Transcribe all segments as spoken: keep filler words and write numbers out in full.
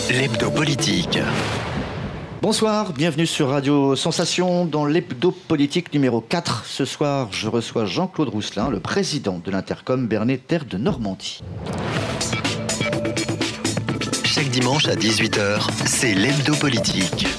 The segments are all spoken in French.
L'hebdo politique. Bonsoir, bienvenue sur Radio Sensation dans l'hebdo politique numéro quatre. Ce soir, je reçois Jean-Claude Rousselin, le président de l'Intercom Bernay Terre de Normandie. Chaque dimanche à dix-huit heures, c'est l'hebdo politique.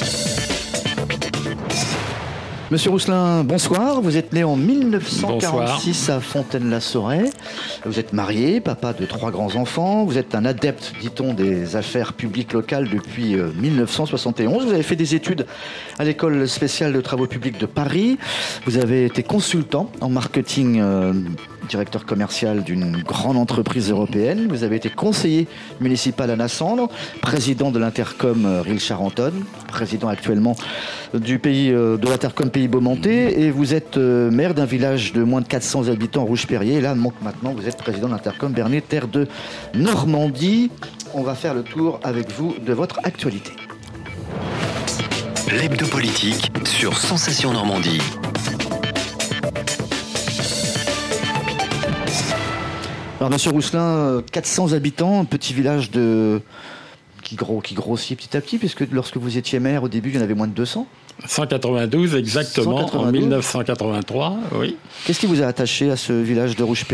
Monsieur Rousselin, bonsoir. Vous êtes né en mille neuf cent quarante-six Bonsoir. à Fontaine-la-Sauret. Vous êtes marié, papa de trois grands-enfants. Vous êtes un adepte, dit-on, des affaires publiques locales depuis euh, mille neuf cent soixante et onze. Vous avez fait des études à l'École spéciale de travaux publics de Paris. Vous avez été consultant en marketing, euh, directeur commercial d'une grande entreprise européenne. Vous avez été conseiller municipal à Nassandre, président de l'Intercom euh, Risle-Charentonne, président actuellement du pays euh, de l'Intercom Pays Beaumentais, et vous êtes euh, maire d'un village de moins de quatre cents habitants, Rouge-Perrier. Et là, donc, maintenant, vous êtes président de l'Intercom Bernay Terre de Normandie. On va faire le tour avec vous de votre actualité. L'hebdo politique sur Sensation Normandie. Alors, monsieur Rousselin, quatre cents habitants, un petit village de... qui, gros... qui grossit petit à petit, puisque lorsque vous étiez maire, au début, il y en avait moins de deux cents. cent quatre-vingt-douze exactement, cent quatre-vingt-douze. en mille neuf cent quatre-vingt-trois, oui. Qu'est-ce qui vous a attaché à ce village de Rouge-Perrier ?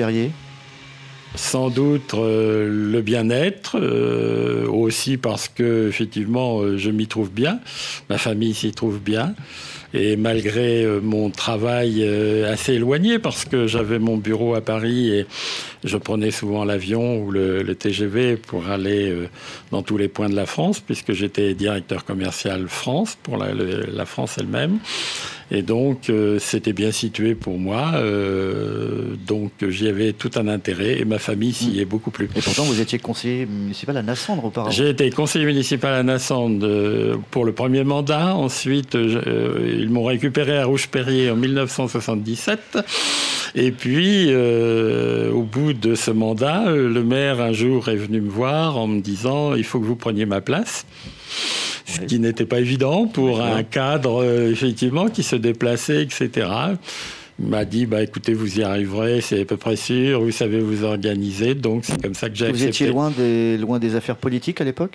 Sans doute euh, le bien-être, euh, aussi parce que effectivement euh, je m'y trouve bien, ma famille s'y trouve bien, et malgré euh, mon travail euh, assez éloigné, parce que j'avais mon bureau à Paris et je prenais souvent l'avion ou le, le T G V pour aller euh, dans tous les points de la France, puisque j'étais directeur commercial France pour la, le, la France elle-même. Et donc, euh, c'était bien situé pour moi. Euh, donc, j'y avais tout un intérêt et ma famille s'y est beaucoup plu. Et pourtant, vous étiez conseiller municipal à Nassandre auparavant. J'ai été conseiller municipal à Nassandre euh, pour le premier mandat. Ensuite, euh, ils m'ont récupéré à Rouge-Perrier en mille neuf cent soixante-dix-sept. Et puis, euh, au bout de ce mandat, le maire, un jour, est venu me voir en me disant « Il faut que vous preniez ma place ». Ce qui n'était pas évident pour un cadre, euh, effectivement, qui se déplaçait, et cetera. Il m'a dit, bah, écoutez, vous y arriverez, c'est à peu près sûr, vous savez vous organiser. Donc, c'est comme ça que j'ai accepté. Vous étiez loin des, loin des affaires politiques à l'époque ?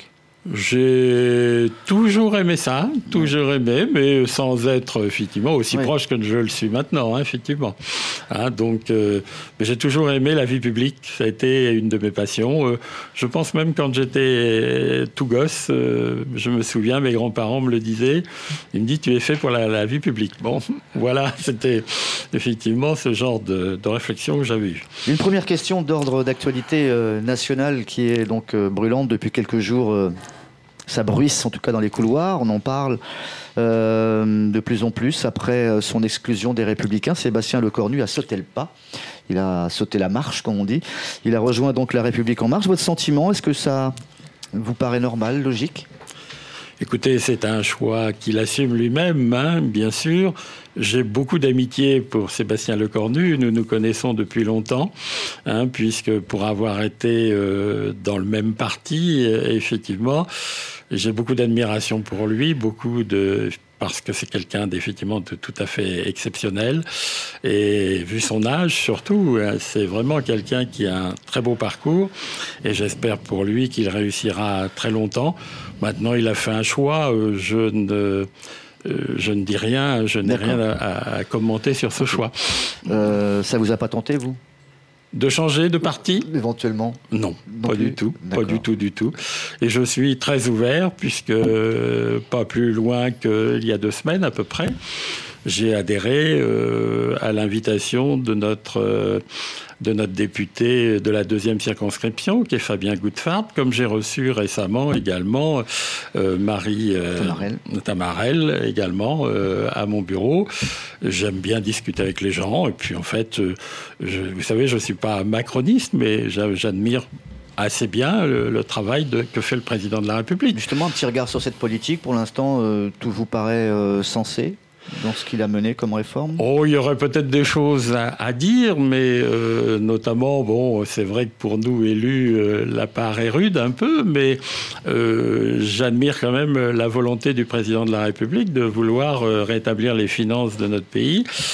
J'ai toujours aimé ça, toujours aimé, mais sans être effectivement aussi oui. proche que je le suis maintenant, hein, effectivement. Hein, donc, euh, mais j'ai toujours aimé la vie publique. Ça a été une de mes passions. Euh, je pense même quand j'étais tout gosse, euh, je me souviens, mes grands-parents me le disaient. Ils me disent, tu es fait pour la, la vie publique. Bon, voilà, c'était effectivement ce genre de, de réflexion que j'avais eue. Une première question d'ordre d'actualité euh, nationale qui est donc euh, brûlante depuis quelques jours. Euh, Ça bruisse, en tout cas dans les couloirs, on en parle euh, de plus en plus. Après son exclusion des Républicains, Sébastien Lecornu a sauté le pas. Il a sauté la marche, comme on dit. Il a rejoint donc La République En Marche. Votre sentiment, est-ce que ça vous paraît normal, logique ? Écoutez, c'est un choix qu'il assume lui-même, hein, bien sûr. J'ai beaucoup d'amitié pour Sébastien Lecornu. Nous nous connaissons depuis longtemps, hein, puisque pour avoir été euh, dans le même parti, effectivement, j'ai beaucoup d'admiration pour lui, beaucoup de... parce que c'est quelqu'un d'effectivement de tout à fait exceptionnel. Et vu son âge, surtout, c'est vraiment quelqu'un qui a un très beau parcours. Et j'espère pour lui qu'il réussira très longtemps. Maintenant, il a fait un choix. Je ne... Je ne dis rien, je n'ai D'accord. rien à, à commenter sur ce choix. Euh, ça vous a pas tenté, vous ? De changer de parti ? Éventuellement ? Non, non pas plus. du tout, D'accord. pas du tout, du tout. Et je suis très ouvert, puisque euh, pas plus loin qu'il y a deux semaines à peu près, j'ai adhéré euh, à l'invitation de notre... Euh, de notre député de la deuxième circonscription, qui est Fabien Goudfart, comme j'ai reçu récemment également euh, Marie euh, Tamarel. Tamarel, également, euh, à mon bureau. J'aime bien discuter avec les gens, et puis en fait, euh, je, vous savez, je ne suis pas macroniste, mais j'admire assez bien le, le travail de, que fait le président de la République. Justement, un petit regard sur cette politique. Pour l'instant, euh, tout vous paraît euh, sensé dans ce qu'il a mené comme réforme ? Oh, il y aurait peut-être des choses à, à dire, mais euh, notamment, bon, c'est vrai que pour nous élus, euh, la part est rude un peu, mais euh, j'admire quand même la volonté du président de la République de vouloir euh, rétablir les finances de notre pays.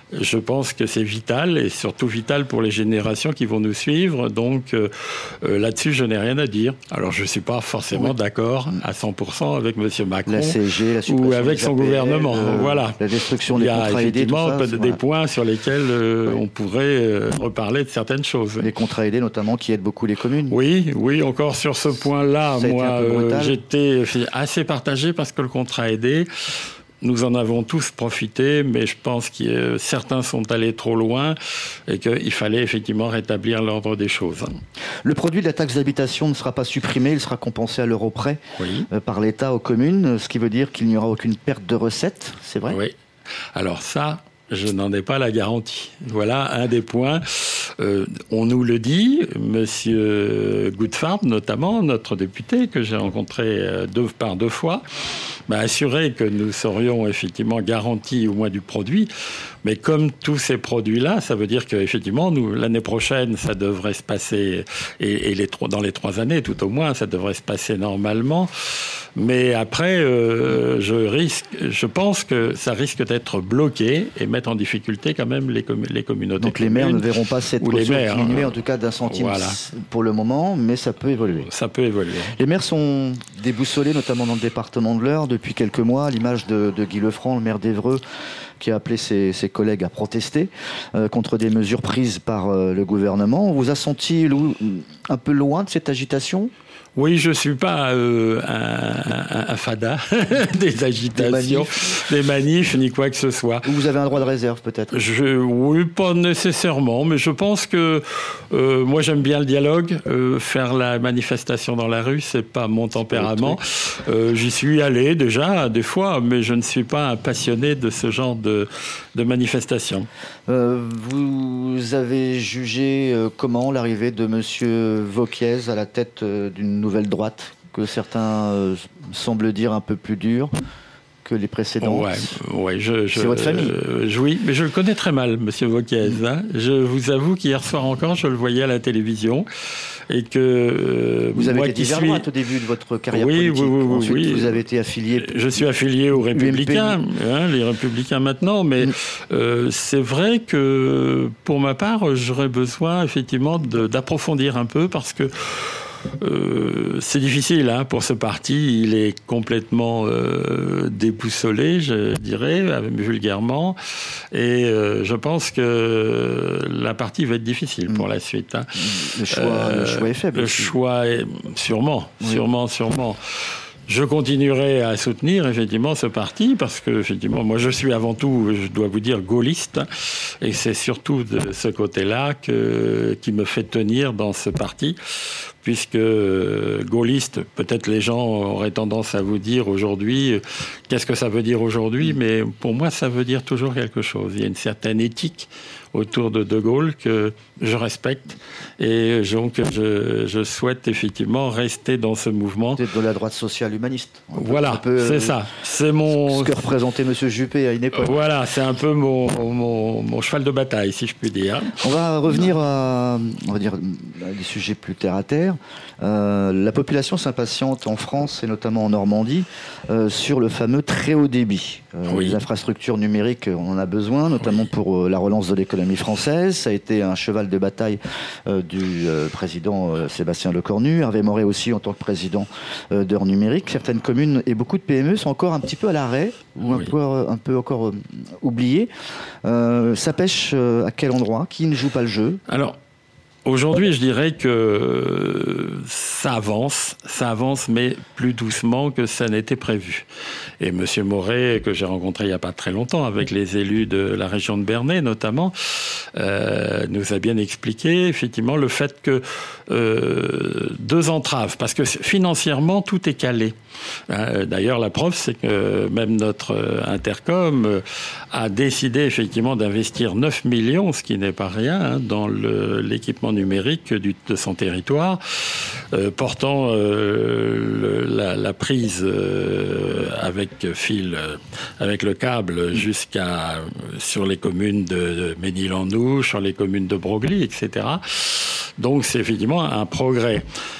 je pense que c'est vital, et surtout vital pour les générations qui vont nous suivre. Donc euh, là-dessus, je n'ai rien à dire. Alors, je ne suis pas forcément oui. d'accord à cent pour cent avec M. Macron la C G, la ou avec son A P L, gouvernement. Euh, voilà. La destruction des contrats aidés. Il y a effectivement tout ça, des voilà. points sur lesquels euh, oui. on pourrait euh, reparler de certaines choses. Les contrats aidés, notamment, qui aident beaucoup les communes. Oui, oui, encore sur ce point-là, ça moi, euh, j'étais assez partagé parce que le contrat aidé, nous en avons tous profité, mais je pense que euh, certains sont allés trop loin et qu'il fallait effectivement rétablir l'ordre des choses. Le produit de la taxe d'habitation ne sera pas supprimé, il sera compensé à l'euro près oui. euh, par l'État aux communes, ce qui veut dire qu'il n'y aura aucune perte de recettes, c'est vrai ? Oui. Alors ça, je n'en ai pas la garantie. Voilà un des points. Euh, on nous le dit, Monsieur Goodfarb, notamment, notre député, que j'ai rencontré deux, par deux fois, m'a assuré que nous serions effectivement garantis au moins du produit. Mais comme tous ces produits-là, ça veut dire qu'effectivement, nous, l'année prochaine, ça devrait se passer, et, et les trois, dans les trois années, tout au moins, ça devrait se passer normalement. Mais après, euh, je risque, je pense que ça risque d'être bloqué et mettre en difficulté quand même les, com- les communautés. Donc les maires ne verront pas cette caution diminuer, en tout cas d'un centime voilà. pour le moment, mais ça peut évoluer. Ça peut évoluer. Les maires sont déboussolés, notamment dans le département de l'Eure, depuis quelques mois, à l'image de, de Guy Lefranc, le maire d'Évreux, qui a appelé ses, ses collègues à protester euh, contre des mesures prises par euh, le gouvernement. On vous a senti lou- un peu loin de cette agitation ? Oui, je suis pas euh, un, un, un fada des agitations, des manifs. des manifs, ni quoi que ce soit. Ou vous avez un droit de réserve, peut-être ? Je, Oui, pas nécessairement, mais je pense que euh, moi j'aime bien le dialogue. Euh, faire la manifestation dans la rue, c'est pas mon tempérament. Euh, j'y suis allé déjà des fois, mais je ne suis pas un passionné de ce genre de, de manifestation. Euh, vous avez jugé euh, comment l'arrivée de Monsieur Wauquiez à la tête euh, d'une nouvelle droite, que certains euh, semblent dire un peu plus dure que les précédentes. Ouais, ouais, je, je, c'est votre famille. Euh, oui, mais je le connais très mal, Monsieur Wauquiez. Hein. Je vous avoue qu'hier soir encore, je le voyais à la télévision. Et que euh, vous avez moi été qui divers suis... droite au début de votre carrière oui, politique. Oui, oui, Ensuite, oui. vous avez été affilié. Je suis affilié aux Républicains, hein, les Républicains maintenant, mais mm. euh, c'est vrai que pour ma part, j'aurais besoin effectivement de, d'approfondir un peu parce que Euh, c'est difficile hein, pour ce parti, il est complètement euh, déboussolé, je dirais, vulgairement, et euh, je pense que la partie va être difficile pour la suite. Hein. Le choix, euh, le choix est faible. Le aussi. choix est sûrement, oui. sûrement, sûrement. Je continuerai à soutenir effectivement ce parti parce que effectivement moi je suis avant tout, je dois vous dire, gaulliste et c'est surtout de ce côté-là que qui me fait tenir dans ce parti. Puisque euh, gaulliste, peut-être les gens auraient tendance à vous dire aujourd'hui, euh, qu'est-ce que ça veut dire aujourd'hui ? Mais pour moi, ça veut dire toujours quelque chose. Il y a une certaine éthique autour de De Gaulle que je respecte et donc je, je souhaite effectivement rester dans ce mouvement. Vous êtes de la droite sociale humaniste. Voilà, peu, c'est euh, ça. C'est mon... Ce que représentait M. Juppé à une époque. Voilà, c'est un peu mon, mon, mon cheval de bataille, si je puis dire. On va revenir à, on va dire, à des sujets plus terre à terre. Euh, la population s'impatiente en France et notamment en Normandie euh, sur le fameux très haut débit. Euh, oui. Les infrastructures numériques, on en a besoin, notamment oui. pour euh, la relance de l'économie française. Ça a été un cheval de bataille euh, du euh, président euh, Sébastien Lecornu, Hervé Moret aussi en tant que président euh, d'Heure Numérique. Certaines communes et beaucoup de P M E sont encore un petit peu à l'arrêt ou oui. un, peu, un peu encore euh, oubliées. Euh, ça pêche euh, à quel endroit ? Qui ne joue pas le jeu ? Alors, aujourd'hui, je dirais que ça avance, ça avance, mais plus doucement que ça n'était prévu. Et M. Moret, que j'ai rencontré il n'y a pas très longtemps, avec les élus de la région de Bernay notamment, euh, nous a bien expliqué effectivement le fait que euh, deux entraves, parce que financièrement tout est calé. Euh, d'ailleurs, la preuve, c'est que même notre intercom a décidé effectivement d'investir neuf millions, ce qui n'est pas rien, hein, dans le, l'équipement numérique du, de son territoire, euh, portant euh, le, la, la prise euh, avec fil, euh, avec le câble jusqu'à sur les communes de, de Ménil-en-Ouche, sur les communes de Broglie, et cetera. Donc c'est effectivement un progrès.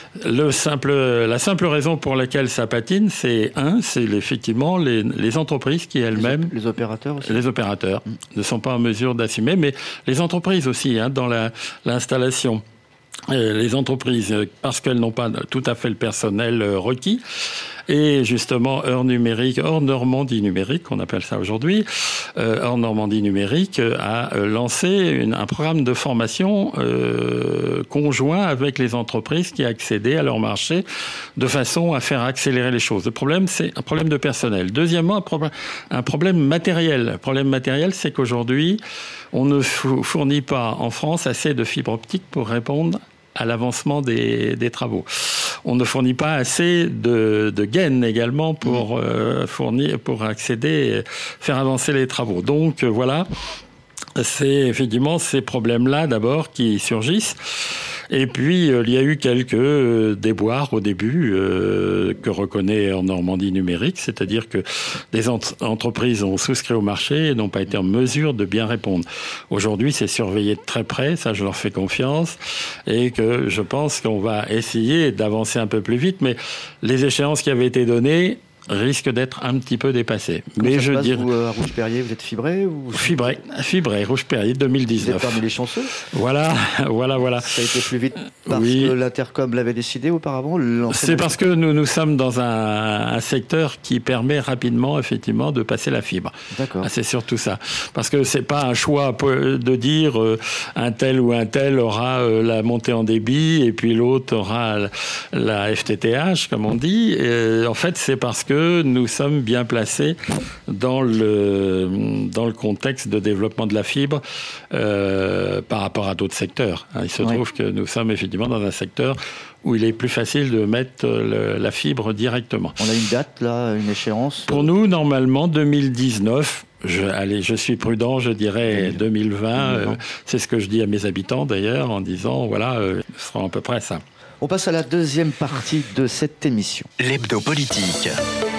Le simple, la simple raison pour laquelle ça patine, c'est un, c'est effectivement les, les entreprises qui elles-mêmes, les, op- les opérateurs aussi. Les opérateurs mmh. ne sont pas en mesure d'assumer, mais les entreprises aussi, hein, dans la, l'installation. Les entreprises, parce qu'elles n'ont pas tout à fait le personnel requis, et justement, Heure Numérique, Heure Normandie Numérique, on appelle ça aujourd'hui, euh, Heure Normandie Numérique a lancé une, un programme de formation euh, conjoint avec les entreprises qui accédaient à leur marché de façon à faire accélérer les choses. Le problème, c'est un problème de personnel. Deuxièmement, un, pro- un problème matériel. Le problème matériel, c'est qu'aujourd'hui, on ne fournit pas en France assez de fibres optiques pour répondre à l'avancement des, des travaux. On ne fournit pas assez de, de gaines également pour mmh. euh, fournir, pour accéder, faire avancer les travaux. Donc euh, voilà, c'est effectivement ces problèmes-là d'abord qui surgissent. Et puis, euh, il y a eu quelques euh, déboires au début euh, que reconnaît en Normandie Numérique, c'est-à-dire que des ent- entreprises ont souscrit au marché et n'ont pas été en mesure de bien répondre. Aujourd'hui, c'est surveillé de très près, ça je leur fais confiance, et que je pense qu'on va essayer d'avancer un peu plus vite, mais les échéances qui avaient été données risque d'être un petit peu dépassé. Comment mais ça je se passe, dirais vous, à Rouge-Perrier, vous êtes fibré ou... Fibré, fibré, Rouge-Perrier deux mille dix-neuf. Vous êtes parmi les chanceux. Voilà, voilà, voilà. Ça a été plus vite parce oui. que l'Intercom l'avait décidé auparavant. C'est parce que nous nous sommes dans un, un secteur qui permet rapidement, effectivement, de passer la fibre. D'accord. Ah, c'est surtout ça. Parce que c'est pas un choix de dire euh, un tel ou un tel aura euh, la montée en débit et puis l'autre aura la F T T H, comme on dit. Et, en fait, c'est parce que nous sommes bien placés dans le dans le contexte de développement de la fibre euh, par rapport à d'autres secteurs. Il se oui. trouve que nous sommes effectivement dans un secteur où il est plus facile de mettre le, la fibre directement. On a une date là, une échéance? Pour nous, normalement, deux mille dix-neuf. Je, allez, je suis prudent, je dirais deux mille vingt. Euh, c'est ce que je dis à mes habitants d'ailleurs, en disant voilà, euh, ce sera à peu près ça. On passe à la deuxième partie de cette émission. L'hebdo politique.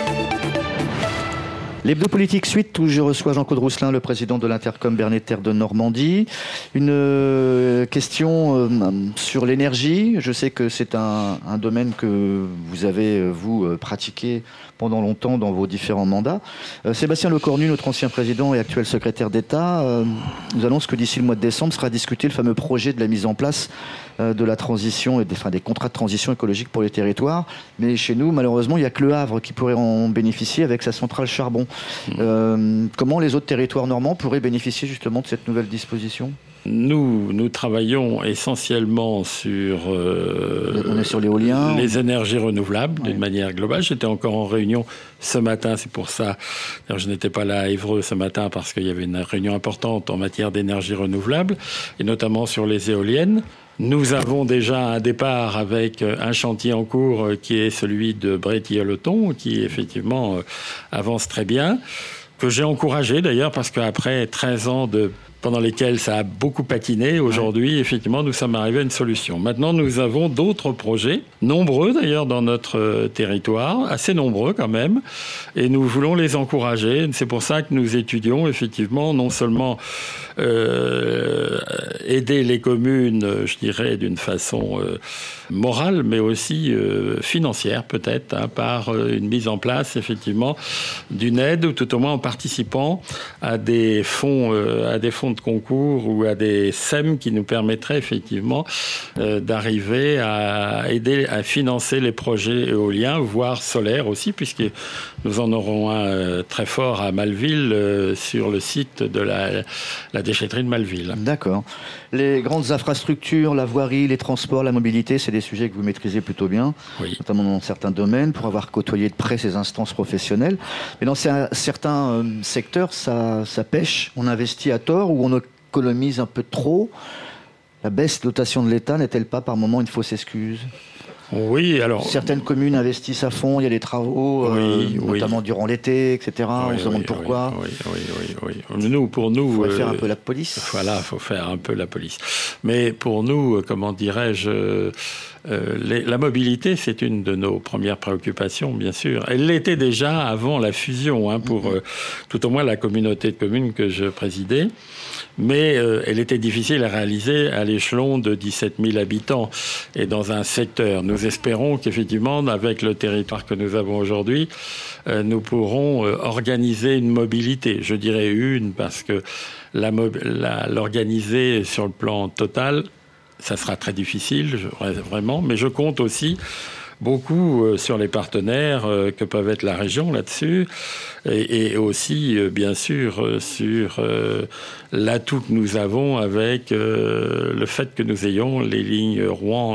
L'hebdo politique suite où je reçois Jean-Claude Rousselin, le président de l'Intercom Bernet Terre de Normandie. Une euh, question euh, sur l'énergie. Je sais que c'est un, un domaine que vous avez, vous, euh, pratiqué pendant longtemps dans vos différents mandats. Euh, Sébastien Lecornu, notre ancien président et actuel secrétaire d'État, euh, nous annonce que d'ici le mois de décembre sera discuté le fameux projet de la mise en place euh, de la transition et des, enfin, des contrats de transition écologique pour les territoires. Mais chez nous, malheureusement, il n'y a que le Havre qui pourrait en bénéficier avec sa centrale charbon. Euh, comment les autres territoires normands pourraient bénéficier justement de cette nouvelle disposition ? Nous, nous travaillons essentiellement sur, euh, On est sur l'éolien, les énergies renouvelables, ouais. d'une manière globale. J'étais encore en réunion ce matin, c'est pour ça. Je n'étais pas là à Évreux ce matin parce qu'il y avait une réunion importante en matière d'énergie renouvelable, et notamment sur les éoliennes. Nous avons déjà un départ avec un chantier en cours qui est celui de Brétillon-le-Thon, qui effectivement avance très bien, que j'ai encouragé d'ailleurs parce qu'après treize ans de pendant lesquels ça a beaucoup patiné. Aujourd'hui, ouais. effectivement, nous sommes arrivés à une solution. Maintenant, nous avons d'autres projets, nombreux d'ailleurs dans notre territoire, assez nombreux quand même, et nous voulons les encourager. C'est pour ça que nous étudions effectivement non seulement euh, aider les communes, je dirais, d'une façon euh, morale, mais aussi euh, financière peut-être, hein, par une mise en place effectivement d'une aide, ou tout au moins en participant à des fonds, euh, à des fonds de concours ou à des S E M qui nous permettraient effectivement euh, d'arriver à aider à financer les projets éoliens, voire solaires aussi, puisque nous en aurons un euh, très fort à Malville euh, sur le site de la, la déchetterie de Malville. D'accord. Les grandes infrastructures, la voirie, les transports, la mobilité, c'est des sujets que vous maîtrisez plutôt bien, oui. notamment dans certains domaines, pour avoir côtoyé de près ces instances professionnelles. Mais dans certains euh, secteurs, ça, ça pêche, on investit à tort ou on économise un peu trop. La baisse de dotation de l'État n'est-elle pas par moment une fausse excuse ? Oui, alors... Certaines communes investissent à fond, il y a des travaux, oui, euh, oui. notamment durant l'été, et cetera. Oui, on se demande oui, pourquoi. Oui, oui, oui, oui, oui. Nous, pour nous... Il faut euh, faire un peu la police. Voilà, il faut faire un peu la police. Mais pour nous, comment dirais-je, Euh, les, la mobilité, c'est une de nos premières préoccupations, bien sûr. Elle l'était déjà avant la fusion, hein, pour euh, tout au moins la communauté de communes que je présidais. Mais euh, elle était difficile à réaliser à l'échelon de dix-sept mille habitants et dans un secteur. Nous espérons qu'effectivement, avec le territoire que nous avons aujourd'hui, euh, nous pourrons euh, organiser une mobilité. Je dirais une, parce que la, la, l'organiser sur le plan total, ça sera très difficile, vraiment, mais je compte aussi beaucoup sur les partenaires que peuvent être la région là-dessus, et, et aussi, bien sûr, sur l'atout que nous avons avec le fait que nous ayons les lignes Rouen,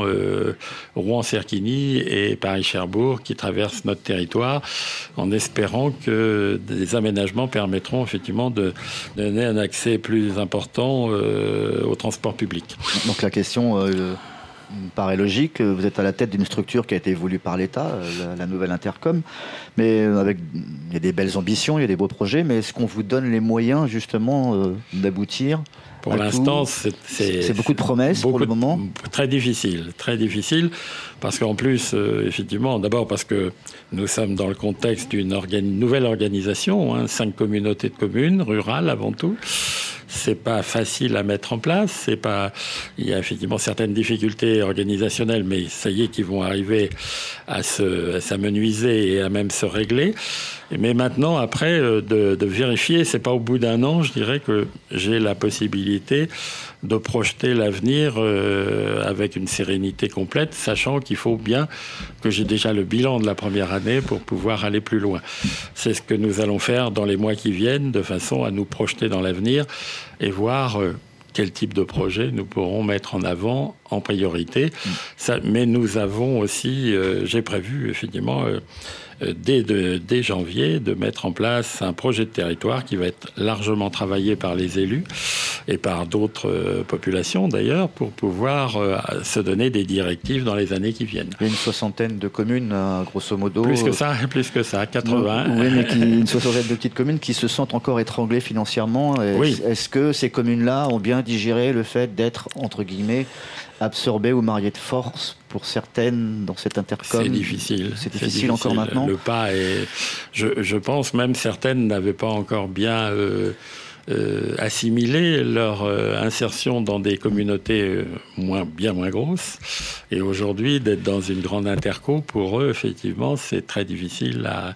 Rouen-Cerquigny et Paris-Cherbourg qui traversent notre territoire, en espérant que des aménagements permettront effectivement de donner un accès plus important au transport public. Donc la question... Euh... me paraît logique. Vous êtes à la tête d'une structure qui a été voulue par l'État, la, la nouvelle Intercom, mais avec, il y a des belles ambitions, il y a des beaux projets, mais est-ce qu'on vous donne les moyens justement euh, d'aboutir? Pour l'instant, c'est, c'est, c'est beaucoup de promesses beaucoup pour le moment. De, très difficile, très difficile, parce qu'en plus, euh, effectivement, d'abord parce que nous sommes dans le contexte d'une organi- nouvelle organisation, hein, cinq communautés de communes, rurales avant tout. C'est pas facile à mettre en place. C'est pas. Il y a effectivement certaines difficultés organisationnelles, mais ça y est, qui vont arriver à se, à s'amenuiser et à même se régler. Mais maintenant, après, de, de vérifier, c'est pas au bout d'un an, je dirais que j'ai la possibilité de projeter l'avenir euh, avec une sérénité complète, sachant qu'il faut bien que j'ai déjà le bilan de la première année pour pouvoir aller plus loin. C'est ce que nous allons faire dans les mois qui viennent, de façon à nous projeter dans l'avenir et voir euh, quel type de projet nous pourrons mettre en avant en priorité. Mmh. Ça, mais nous avons aussi, euh, j'ai prévu effectivement... Euh, Dès, de, dès janvier, de mettre en place un projet de territoire qui va être largement travaillé par les élus et par d'autres euh, populations d'ailleurs, pour pouvoir euh, se donner des directives dans les années qui viennent. Il y a une soixantaine de communes, euh, grosso modo. Plus que ça, plus que ça, quatre-vingts. Oui, mais qui, une soixantaine de petites communes qui se sentent encore étranglées financièrement. Est-ce, oui. est-ce que ces communes-là ont bien digéré le fait d'être, entre guillemets, absorbées ou mariées de force pour certaines dans cette intercom? C'est difficile. C'est difficile, c'est difficile encore maintenant. Le pas est... Je, je pense même certaines n'avaient pas encore bien euh, euh, assimilé leur euh, insertion dans des communautés euh, moins, bien moins grosses. Et aujourd'hui, d'être dans une grande interco, pour eux, effectivement, c'est très difficile à,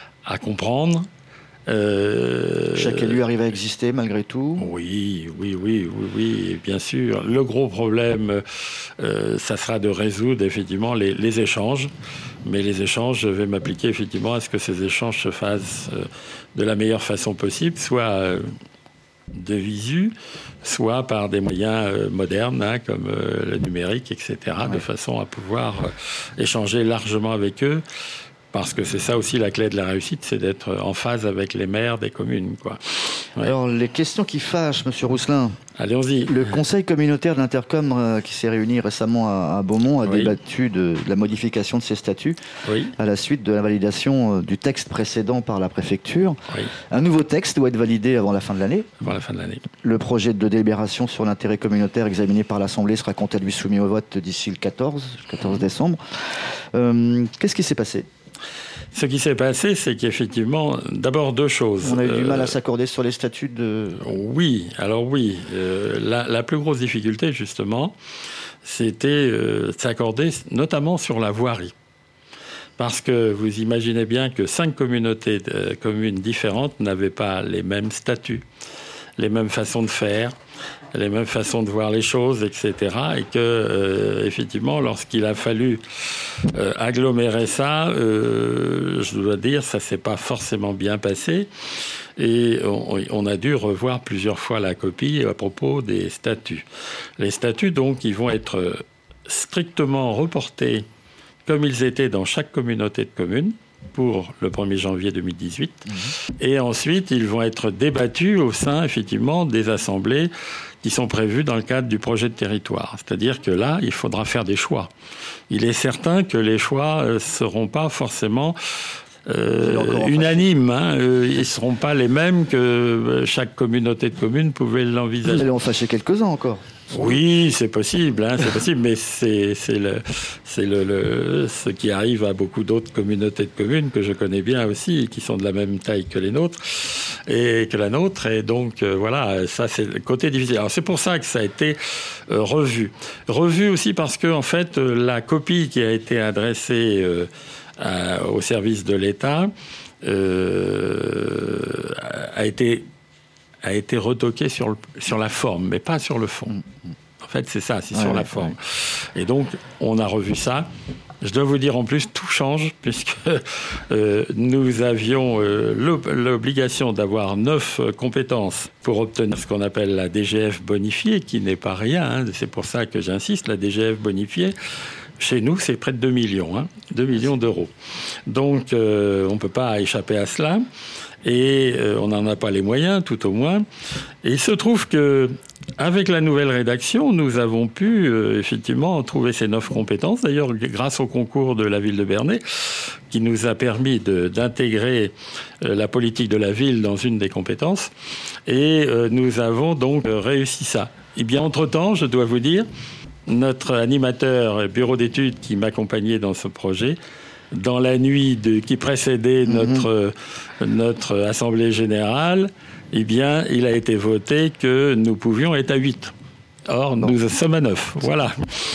à comprendre. Euh... Chaque élu arrive à exister malgré tout? Oui, oui, oui, oui, oui, bien sûr. Le gros problème, euh, ça sera de résoudre effectivement les, les échanges. Mais les échanges, je vais m'appliquer effectivement à ce que ces échanges se fassent euh, de la meilleure façon possible, soit euh, de visu, soit par des moyens euh, modernes, hein, comme euh, le numérique, et cetera, ouais. De façon à pouvoir euh, échanger largement avec eux. Parce que c'est ça aussi la clé de la réussite, c'est d'être en phase avec les maires des communes, quoi. Ouais. Alors, les questions qui fâchent, Monsieur Rousselin. Allons-y. Le conseil communautaire d'Intercom euh, qui s'est réuni récemment à, à Beaumont a oui. débattu de, de la modification de ses statuts oui. à la suite de la validation euh, du texte précédent par la préfecture. Oui. Un nouveau texte doit être validé avant la fin de l'année. Avant la fin de l'année. Le projet de délibération sur l'intérêt communautaire examiné par l'Assemblée sera quant à lui soumis au vote d'ici le quatorze décembre. Euh, qu'est-ce qui s'est passé ? Ce qui s'est passé, c'est qu'effectivement, d'abord deux choses. On a eu euh, du mal à s'accorder sur les statuts de... Oui, alors oui. Euh, la, la plus grosse difficulté, justement, c'était euh, s'accorder notamment sur la voirie. Parce que vous imaginez bien que cinq communautés de, communes différentes n'avaient pas les mêmes statuts, les mêmes façons de faire, les mêmes façons de voir les choses, et cetera. Et que, euh, effectivement, lorsqu'il a fallu euh, agglomérer ça, euh, je dois dire, ça s'est pas forcément bien passé. Et on, on a dû revoir plusieurs fois la copie à propos des statuts. Les statuts, donc, ils vont être strictement reportés comme ils étaient dans chaque communauté de communes pour le premier janvier deux mille dix-huit. Mmh. Et ensuite, ils vont être débattus au sein, effectivement, des assemblées qui sont prévues dans le cadre du projet de territoire. C'est-à-dire que là, il faudra faire des choix. Il est certain que les choix ne seront pas forcément euh, unanimes. Hein. Euh, ils ne seront pas les mêmes que chaque communauté de communes pouvait l'envisager. Vous allez en fâcher quelques-uns encore. Oui, c'est possible, hein, c'est possible, mais c'est c'est le c'est le, le ce qui arrive à beaucoup d'autres communautés de communes que je connais bien aussi, qui sont de la même taille que les nôtres et que la nôtre, et donc euh, voilà, ça c'est le côté difficile. Alors c'est pour ça que ça a été euh, revu, revu aussi parce que en fait euh, la copie qui a été adressée euh, à, au service de l'État euh, a été a été retoqué sur, le, sur la forme, mais pas sur le fond. En fait, c'est ça, c'est ouais, sur la forme. Ouais. Et donc, on a revu ça. Je dois vous dire, en plus, tout change, puisque euh, nous avions euh, l'obligation d'avoir neuf compétences pour obtenir ce qu'on appelle la D G F bonifiée, qui n'est pas rien. Hein. C'est pour ça que j'insiste, la D G F bonifiée, chez nous, c'est près de deux millions, hein, deux millions d'euros. Donc, euh, on ne peut pas échapper à cela. Et euh, on n'en a pas les moyens, tout au moins. Et il se trouve que, avec la nouvelle rédaction, nous avons pu euh, effectivement trouver ces neuf compétences. D'ailleurs, grâce au concours de la ville de Bernay, qui nous a permis de, d'intégrer euh, la politique de la ville dans une des compétences. Et euh, nous avons donc euh, réussi ça. Et bien, entre-temps, je dois vous dire, notre animateur bureau d'études qui m'accompagnait dans ce projet, dans la nuit de, qui précédait notre, mmh. notre assemblée générale, eh bien, il a été voté que nous pouvions être à huit. Or, bon. Nous sommes à neuf. Voilà.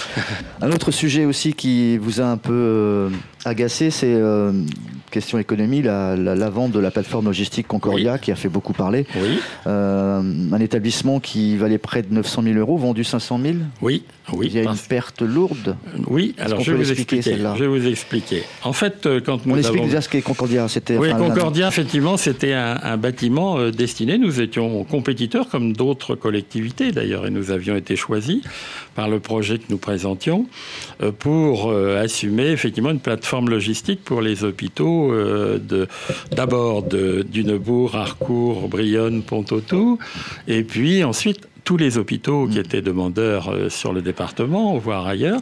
Un autre sujet aussi qui vous a un peu euh, agacé, c'est euh, question économie, la, la, la vente de la plateforme logistique Concordia, oui. qui a fait beaucoup parler. Oui. Euh, un établissement qui valait près de neuf cent mille euros, vendu cinq cent mille. Oui. Oui, il y a une perte lourde. Oui, alors je vais vous expliquer. Je vais vous expliquer. En fait, quand nous on explique avons... déjà ce qu'est Concordia. C'était. Oui, enfin, Concordia, effectivement, c'était un, un bâtiment euh, destiné. Nous étions compétiteurs comme d'autres collectivités d'ailleurs, et nous avions été choisis par le projet que nous présentions euh, pour euh, assumer effectivement une plateforme logistique pour les hôpitaux euh, de d'abord de Dunebourg, Harcourt, Brionne, Pont-Autou, et puis ensuite tous les hôpitaux qui étaient demandeurs euh, sur le département, voire ailleurs,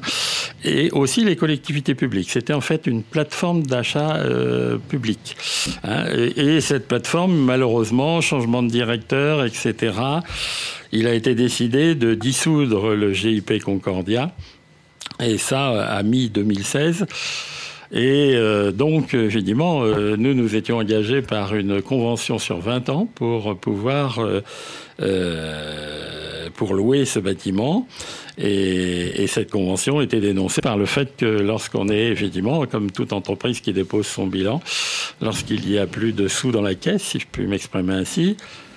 et aussi les collectivités publiques. C'était en fait une plateforme d'achat euh, public. Hein, et, et cette plateforme, malheureusement, changement de directeur, et cetera, il a été décidé de dissoudre le G I P Concordia, et ça à mi deux mille seize. Et euh, donc, évidemment, euh, nous nous étions engagés par une convention sur vingt ans pour pouvoir euh, euh, pour louer ce bâtiment. Et, et cette convention était dénoncée par le fait que lorsqu'on est, effectivement, comme toute entreprise qui dépose son bilan, lorsqu'il y a plus de sous dans la caisse, si je puis m'exprimer ainsi,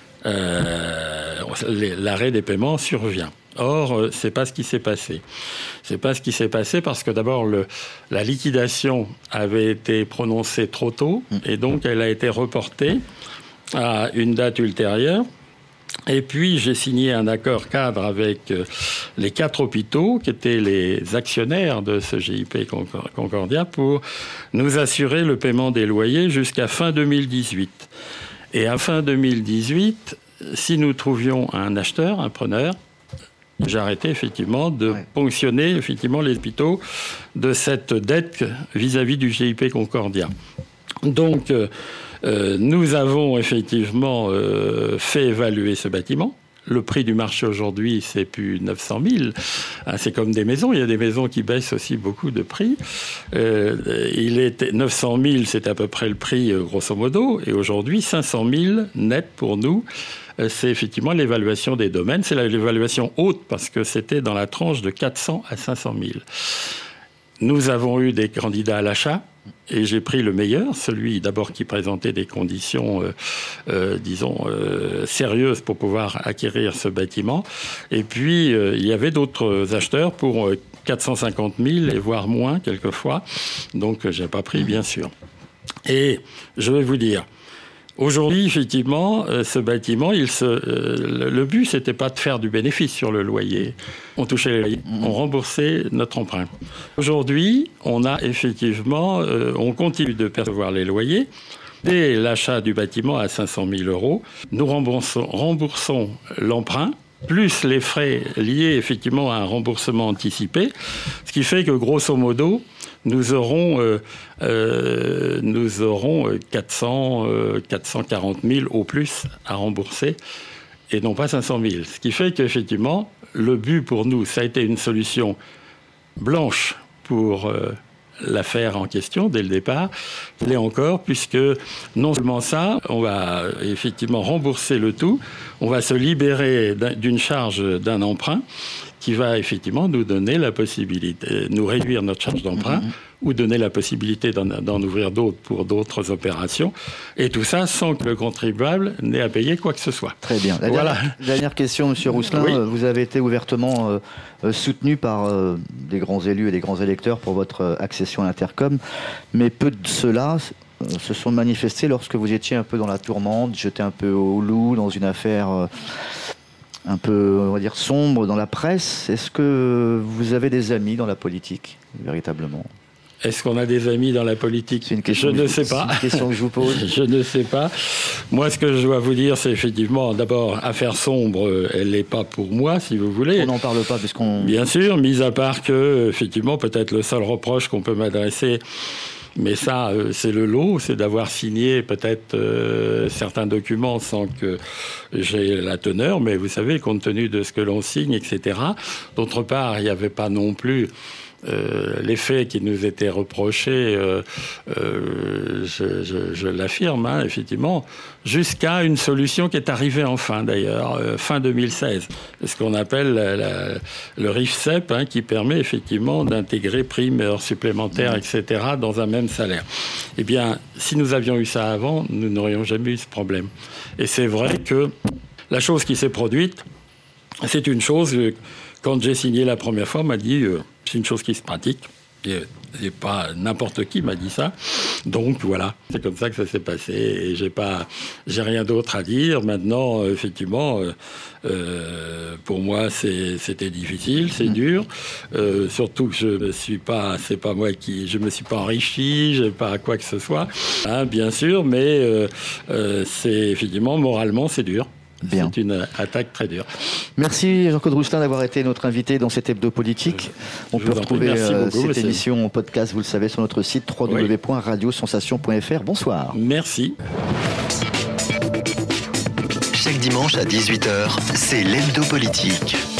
euh, l'arrêt des paiements survient. Or, c'est pas ce qui s'est passé. C'est pas ce qui s'est passé parce que d'abord, le, la liquidation avait été prononcée trop tôt et donc elle a été reportée à une date ultérieure. Et puis, j'ai signé un accord cadre avec les quatre hôpitaux qui étaient les actionnaires de ce G I P Concordia pour nous assurer le paiement des loyers jusqu'à fin deux mille dix-huit. Et à fin deux mille dix-huit, si nous trouvions un acheteur, un preneur, j'ai arrêté effectivement de ouais. ponctionner effectivement les hôpitaux de cette dette vis-à-vis du G I P Concordia. Donc, euh, euh, nous avons effectivement euh, fait évaluer ce bâtiment. Le prix du marché aujourd'hui, c'est plus neuf cent mille. Ah, c'est comme des maisons. Il y a des maisons qui baissent aussi beaucoup de prix. Euh, il était neuf cent mille, c'est à peu près le prix, euh, grosso modo. Et aujourd'hui, cinq cent mille net pour nous. Euh, c'est effectivement l'évaluation des domaines. C'est l'évaluation haute parce que c'était dans la tranche de quatre cents à cinq cent mille. Nous avons eu des candidats à l'achat. Et j'ai pris le meilleur, celui d'abord qui présentait des conditions, euh, euh, disons, euh, sérieuses pour pouvoir acquérir ce bâtiment. Et puis, euh, il y avait d'autres acheteurs pour euh, quatre cent cinquante mille et voire moins quelquefois. Donc, euh, j'ai pas pris, bien sûr. Et je vais vous dire, aujourd'hui, effectivement, euh, ce bâtiment, il se, euh, le but, c'était pas de faire du bénéfice sur le loyer. On touchait les loyers, on remboursait notre emprunt. Aujourd'hui, on a effectivement, euh, on continue de percevoir les loyers. Dès l'achat du bâtiment à cinq cent mille euros, nous remboursons, remboursons l'emprunt, plus les frais liés effectivement à un remboursement anticipé, ce qui fait que grosso modo, nous aurons, euh, euh, nous aurons quatre cents, euh, quatre cent quarante mille au plus à rembourser. et non pas cinq cent mille. Ce qui fait qu'effectivement, le but pour nous, ça a été une solution blanche pour euh, l'affaire en question dès le départ. L'est encore, puisque non seulement ça, on va effectivement rembourser le tout, on va se libérer d'une charge d'un emprunt qui va effectivement nous donner la possibilité, nous réduire notre charge d'emprunt, mmh. ou donner la possibilité d'en, d'en ouvrir d'autres pour d'autres opérations. Et tout ça sans que le contribuable n'ait à payer quoi que ce soit. Très bien. La voilà. dernière, dernière question, M. Rousselin. Oui. Vous avez été ouvertement euh, soutenu par euh, des grands élus et des grands électeurs pour votre accession à l'Intercom. Mais peu de ceux-là euh, se sont manifestés lorsque vous étiez un peu dans la tourmente, jeté un peu au loup dans une affaire... Euh, un peu, on va dire, sombre dans la presse. Est-ce que vous avez des amis dans la politique, véritablement ? Est-ce qu'on a des amis dans la politique ? C'est une question je ne je, sais pas. C'est une question que je vous pose. Je ne sais pas. Moi, ce que je dois vous dire, c'est effectivement, d'abord, affaire sombre, elle n'est pas pour moi, si vous voulez. On n'en parle pas, puisqu'on... Bien sûr, mis à part que, effectivement, peut-être le seul reproche qu'on peut m'adresser... Mais ça, euh, c'est le lot, c'est d'avoir signé peut-être euh, certains documents sans que j'ai la teneur. Mais vous savez, compte tenu de ce que l'on signe, et cetera. D'autre part, il n'y avait pas non plus... Euh, les faits qui nous étaient reprochés, euh, euh, je, je, je l'affirme, hein, effectivement, jusqu'à une solution qui est arrivée enfin, d'ailleurs, euh, fin deux mille seize. Ce qu'on appelle la, la, le R I F S E P, hein, qui permet effectivement d'intégrer primes, heures supplémentaires, et cetera, dans un même salaire. Eh bien, si nous avions eu ça avant, nous n'aurions jamais eu ce problème. Et c'est vrai que la chose qui s'est produite, c'est une chose... Euh, Quand j'ai signé la première fois, on m'a dit euh, c'est une chose qui se pratique. Et, et pas n'importe qui m'a dit ça. Donc voilà, c'est comme ça que ça s'est passé. Et j'ai pas, j'ai rien d'autre à dire. Maintenant, euh, effectivement, euh, euh, pour moi, c'est, c'était difficile, c'est dur. Euh, surtout que je me suis pas, c'est pas moi qui, je me suis pas enrichi, j'ai pas quoi que ce soit, hein, bien sûr. Mais euh, euh, c'est effectivement moralement, c'est dur. Bien. C'est une attaque très dure. Merci Jean-Claude Rousselin d'avoir été notre invité dans cet hebdo politique. On peut retrouver euh, beaucoup, cette émission en podcast, vous le savez, sur notre site w w w point radio sensation point f r. Bonsoir. Merci. Chaque dimanche à dix-huit heures, c'est l'hebdo politique.